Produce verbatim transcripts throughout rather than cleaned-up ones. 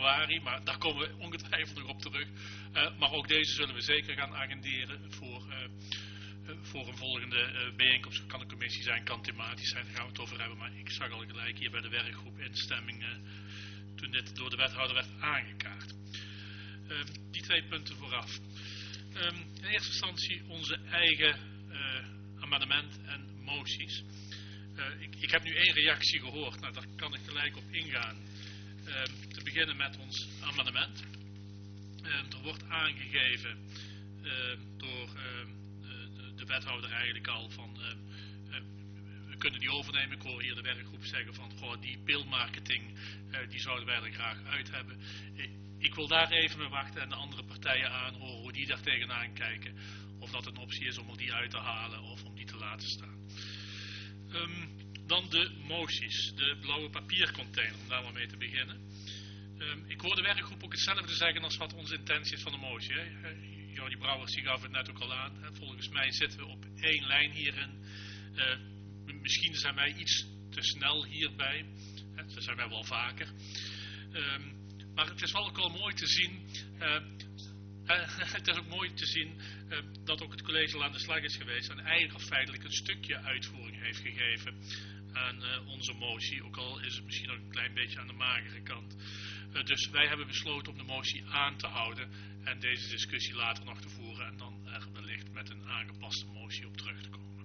januari, maar daar komen we ongetwijfeld nog op terug. Uh, maar ook deze zullen we zeker gaan agenderen voor, uh, uh, voor een volgende uh, bijeenkomst. Kan een commissie zijn, kan thematisch zijn, daar gaan we het over hebben. Maar ik zag al gelijk hier bij de werkgroep instemming uh, toen dit door de wethouder werd aangekaart. Uh, die twee punten vooraf. Um, in eerste instantie onze eigen uh, amendement en moties. Uh, ik, ik heb nu één reactie gehoord, nou, daar kan ik gelijk op ingaan. Uh, te beginnen met ons amendement. Uh, er wordt aangegeven uh, door uh, de, de wethouder eigenlijk al van... Uh, uh, we kunnen die overnemen. Ik hoor hier de werkgroep zeggen van... Goh, die beeldmarketing, uh, die zouden wij er graag uit hebben. Ik, ik wil daar even mee wachten en de andere partijen aanhoren hoe die daar tegenaan kijken. Of dat een optie is om er die uit te halen of om die te laten staan. Um, dan de moties, de blauwe papiercontainer, om daar maar mee te beginnen. Um, ik hoor de werkgroep ook hetzelfde zeggen als wat onze intentie is van de motie. Hè. Jordi Brouwers die gaf het net ook al aan. Hè. Volgens mij zitten we op één lijn hierin. Uh, misschien zijn wij iets te snel hierbij. Hè. Dat zijn wij wel vaker. Um, maar het is wel ook wel mooi te zien... Uh, Uh, het is ook mooi te zien uh, dat ook het college al aan de slag is geweest en eigenlijk feitelijk een stukje uitvoering heeft gegeven aan uh, onze motie, ook al is het misschien ook een klein beetje aan de magere kant. Uh, dus wij hebben besloten om de motie aan te houden en deze discussie later nog te voeren en dan er wellicht met een aangepaste motie op terug te komen.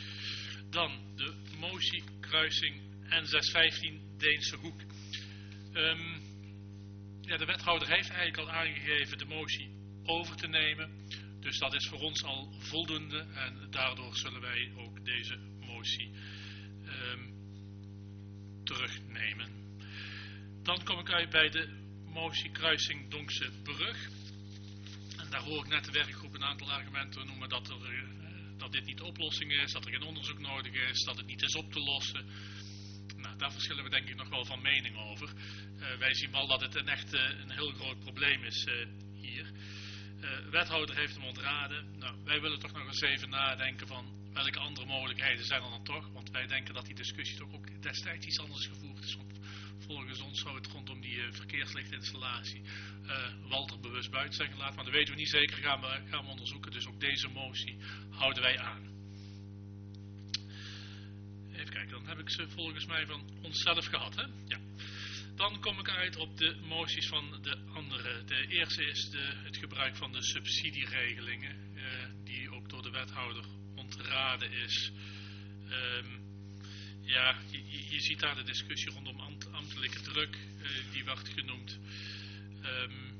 Dan de motie kruising N zes vijftien Deense Hoek. Um, ja, de wethouder heeft eigenlijk al aangegeven de motie over te nemen. Dus dat is voor ons al voldoende en daardoor zullen wij ook deze motie um, terugnemen. Dan kom ik uit bij de motie kruising Donkse Brug. En daar hoor ik net de werkgroep een aantal argumenten noemen dat, er, uh, dat dit niet de oplossing is, dat er geen onderzoek nodig is, dat het niet is op te lossen. Nou, daar verschillen we denk ik nog wel van mening over. Uh, wij zien wel dat het een echt uh, een heel groot probleem is uh, hier. De uh, wethouder heeft hem ontraden. Nou, wij willen toch nog eens even nadenken van welke andere mogelijkheden zijn er dan toch. Want wij denken dat die discussie toch ook destijds iets anders gevoerd is. Want volgens ons zou het rondom die uh, verkeerslichtinstallatie uh, Walter bewust buiten zijn gelaten. Maar dat weten we niet zeker, gaan we, gaan we onderzoeken. Dus ook deze motie houden wij aan. Even kijken, dan heb ik ze volgens mij van onszelf gehad. Hè? Ja. Dan kom ik uit op de moties van de andere. De eerste is de, het gebruik van de subsidieregelingen, uh, die ook door de wethouder ontraden is. Um, ja, je, je ziet daar de discussie rondom ambt, ambtelijke druk, uh, die wordt genoemd. Um,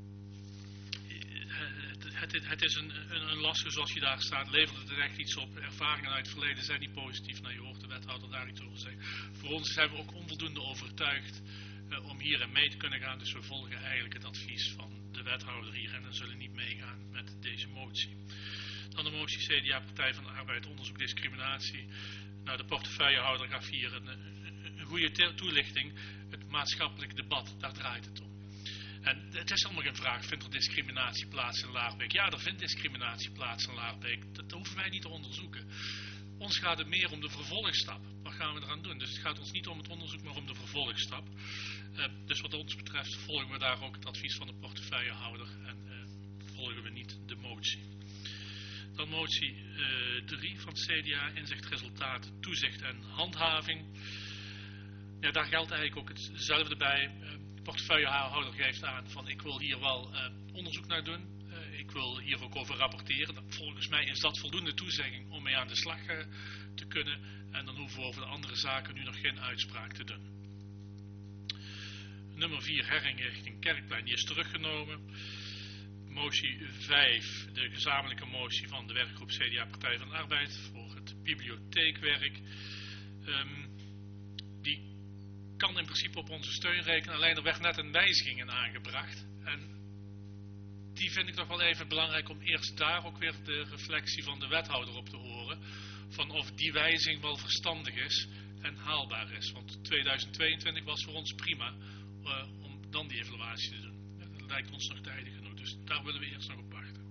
het, het, het is een, een, een lastige, zoals je daar staat, levert het er echt iets op. Ervaringen uit het verleden zijn niet positief. Nou, je hoort de wethouder daar iets over zeggen. Voor ons zijn we ook onvoldoende overtuigd uh, om hierin mee te kunnen gaan. Dus we volgen eigenlijk het advies van de wethouder hierin en zullen niet meegaan met deze motie. Dan de motie C D A, Partij van de Arbeid, onderzoek discriminatie. Nou, de portefeuillehouder gaf hier een, een, een goede toelichting. Het maatschappelijk debat, daar draait het om. En het is allemaal geen vraag, vindt er discriminatie plaats in Laarbeek? Ja, er vindt discriminatie plaats in Laarbeek. Dat hoeven wij niet te onderzoeken. Ons gaat het meer om de vervolgstap. Wat gaan we eraan doen? Dus het gaat ons niet om het onderzoek, maar om de vervolgstap. Uh, dus wat ons betreft volgen we daar ook het advies van de portefeuillehouder en uh, volgen we niet de motie. Dan motie drie uh, van het C D A, inzicht, resultaat, toezicht en handhaving. Ja, daar geldt eigenlijk ook hetzelfde bij. Uh, De portefeuillehouder geeft aan van ik wil hier wel uh, onderzoek naar doen. Uh, ik wil hier ook over rapporteren. Dat, volgens mij is dat voldoende toezegging om mee aan de slag uh, te kunnen. En dan hoeven we over de andere zaken nu nog geen uitspraak te doen. Nummer vier, herinrichting Kerkplein, die is teruggenomen. Motie vijf, de gezamenlijke motie van de werkgroep C D A Partij van de Arbeid voor het bibliotheekwerk. Um, die kan in principe op onze steun rekenen, alleen er werd net een wijziging in aangebracht. En die vind ik toch wel even belangrijk om eerst daar ook weer de reflectie van de wethouder op te horen. Van of die wijziging wel verstandig is en haalbaar is. Want tweeduizend tweeëntwintig was voor ons prima uh, om dan die evaluatie te doen. Dat lijkt ons nog tijdig genoeg, dus daar willen we eerst nog op wachten.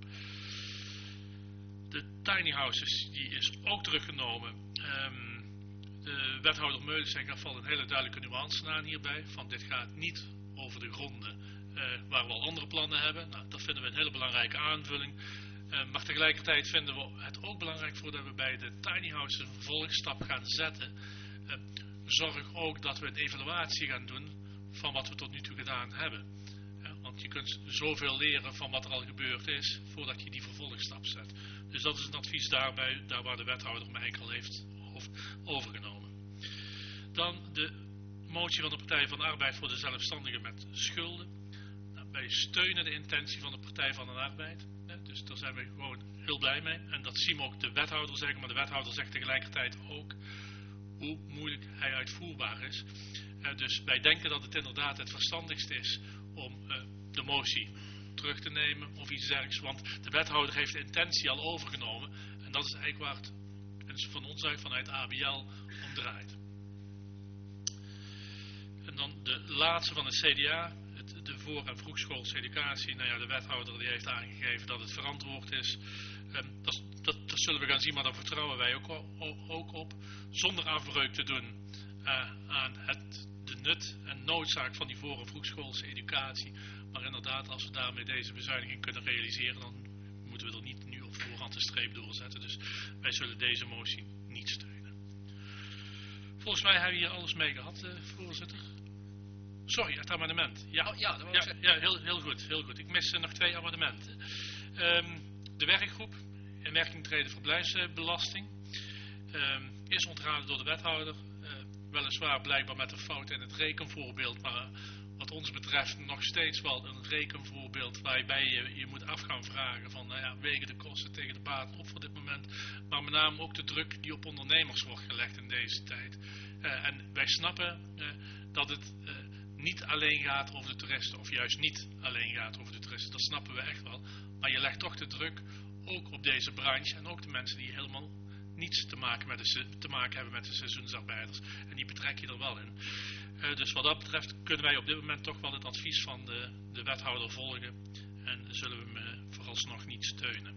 De tiny houses, die is ook teruggenomen. Um, De wethouder Meulen zegt, er valt een hele duidelijke nuance aan hierbij. Van dit gaat niet over de gronden uh, waar we al andere plannen hebben. Nou, dat vinden we een hele belangrijke aanvulling. Uh, maar tegelijkertijd vinden we het ook belangrijk voordat we bij de tiny houses een vervolgstap gaan zetten. Uh, zorg ook dat we een evaluatie gaan doen van wat we tot nu toe gedaan hebben. Uh, want je kunt zoveel leren van wat er al gebeurd is voordat je die vervolgstap zet. Dus dat is een advies daarbij, daar waar de wethouder mij al heeft overgenomen. Dan de motie van de Partij van de Arbeid voor de zelfstandigen met schulden. Nou, wij steunen de intentie van de Partij van de Arbeid. Hè, dus daar zijn we gewoon heel blij mee. En dat zien we ook de wethouder zeggen. Maar de wethouder zegt tegelijkertijd ook hoe moeilijk hij uitvoerbaar is. Uh, dus wij denken dat het inderdaad het verstandigst is om uh, de motie terug te nemen of iets dergelijks. Want de wethouder heeft de intentie al overgenomen. En dat is eigenlijk waar het van ons uit vanuit A B L om draait. En dan de laatste van het C D A, het, de voor- en vroegschoolse educatie. Nou ja, de wethouder die heeft aangegeven dat het verantwoord is. Um, dat, dat, dat zullen we gaan zien, maar daar vertrouwen wij ook, ook op. Zonder afbreuk te doen uh, aan het, de nut en noodzaak van die voor- en vroegschoolse educatie. Maar inderdaad, als we daarmee deze bezuiniging kunnen realiseren, dan moeten we er niet nu op voorhand een streep doorzetten. Dus wij zullen deze motie niet steunen. Volgens mij hebben we hier alles mee gehad, uh, voorzitter. Sorry, het amendement. Ja, oh, ja, dat ja, ja heel, heel goed, heel goed. Ik mis uh, nog twee amendementen. Um, de werkgroep in werking treden verblijfsbelasting um, is ontraden door de wethouder. Uh, weliswaar blijkbaar met een fout in het rekenvoorbeeld, maar wat ons betreft nog steeds wel een rekenvoorbeeld waarbij je je moet af gaan vragen van, nou ja, wegen de kosten tegen de baten op voor dit moment, maar met name ook de druk die op ondernemers wordt gelegd in deze tijd. Uh, en wij snappen uh, dat het uh, niet alleen gaat over de toeristen, of juist niet alleen gaat over de toeristen, dat snappen we echt wel, maar je legt toch de druk ook op deze branche en ook de mensen die helemaal niets te maken, met de, te maken hebben met de seizoensarbeiders, en die betrek je er wel in. Uh, dus wat dat betreft kunnen wij op dit moment toch wel het advies van de, de wethouder volgen en zullen we hem uh, vooralsnog niet steunen.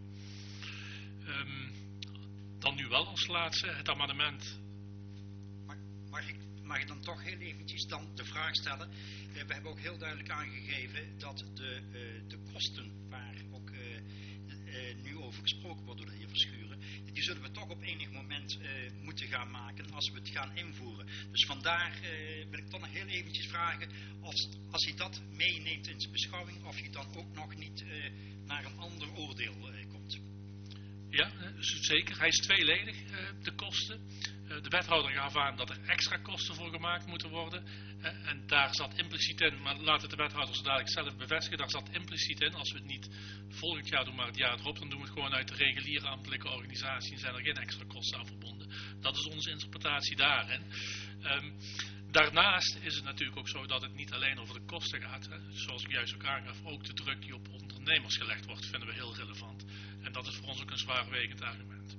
Um, dan nu wel als laatste het amendement. Mag, mag, ik, mag ik dan toch heel eventjes dan de vraag stellen? Uh, we hebben ook heel duidelijk aangegeven dat de, uh, de kosten waar ook uh, uh, nu over gesproken wordt door de heer Verschuren, die zullen we toch op enig moment uh, moeten gaan maken als we het gaan invoeren. Dus vandaar uh, wil ik toch nog heel eventjes vragen of als hij dat meeneemt in zijn beschouwing, of je dan ook nog niet uh, naar een ander oordeel uh, komt. Ja, zeker. Hij is tweeledig, uh, de kosten. Uh, de wethouder gaf aan dat er extra kosten voor gemaakt moeten worden. Uh, en daar zat impliciet in, maar laat het de wethouder zo dadelijk zelf bevestigen, daar zat impliciet in, als we het niet volgend jaar doen, maar het jaar erop, dan doen we het gewoon uit de reguliere ambtelijke organisatie en zijn er geen extra kosten aan verbonden. Dat is onze interpretatie daarin. Um, daarnaast is het natuurlijk ook zo dat het niet alleen over de kosten gaat. Hè. Zoals ik juist ook aangaf, ook de druk die op ondernemers gelegd wordt, vinden we heel relevant. En dat is voor ons ook een zwaarwegend argument.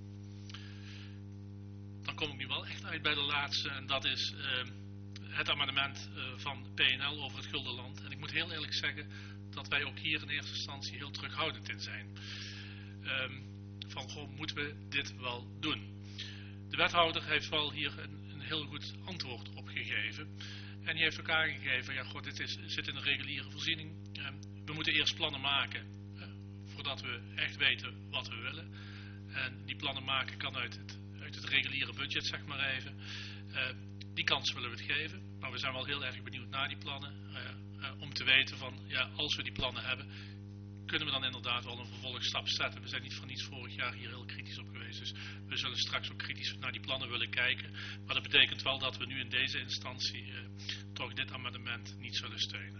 Dan kom ik nu wel echt uit bij de laatste, en dat is uh, het amendement uh, van P N L over het Guldenland. En ik moet heel eerlijk zeggen dat wij ook hier in eerste instantie heel terughoudend in zijn. Um, van, goh, moeten we dit wel doen? De wethouder heeft wel hier een, een heel goed antwoord op gegeven. En die heeft ook aangegeven, ja, goh, dit is, zit in een reguliere voorziening. Um, we moeten eerst plannen maken, uh, voordat we echt weten wat we willen. En die plannen maken kan uit het, uit het reguliere budget, zeg maar even. Uh, die kans willen we het geven. Maar we zijn wel heel erg benieuwd naar die plannen. Uh, uh, om te weten van, ja, als we die plannen hebben, kunnen we dan inderdaad wel een vervolgstap zetten. We zijn niet voor niets vorig jaar hier heel kritisch op geweest. Dus we zullen straks ook kritisch naar die plannen willen kijken. Maar dat betekent wel dat we nu in deze instantie uh, toch dit amendement niet zullen steunen.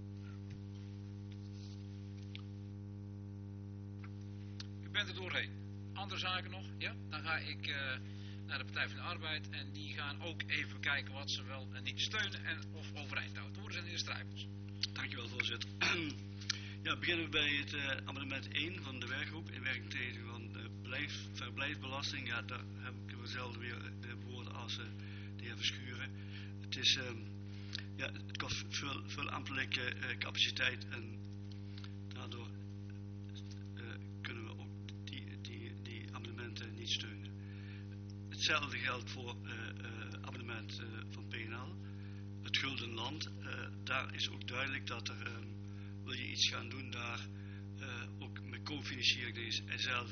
U bent er doorheen. Andere zaken nog? Ja? Dan ga ik uh, naar de Partij van de Arbeid. En die gaan ook even kijken wat ze wel en niet steunen en of overeind houden. Horen ze in de Strijpels. Dankjewel, voorzitter. Ja, beginnen we bij het uh, amendement één van de werkgroep in werking treden van de blijf, verblijfsbelasting. Ja, daar heb ik dezelfde weer de woorden als uh, de heer Verschuren. Het is, um, ja, het kost veel, veel ambtelijke uh, capaciteit en daardoor uh, kunnen we ook die, die, die amendementen niet steunen. Hetzelfde geldt voor uh, uh, amendement uh, van P N L. Het schuldenland. Uh, daar is ook duidelijk dat er, um, wil je iets gaan doen daar, uh, ook met cofinanciering is en zelf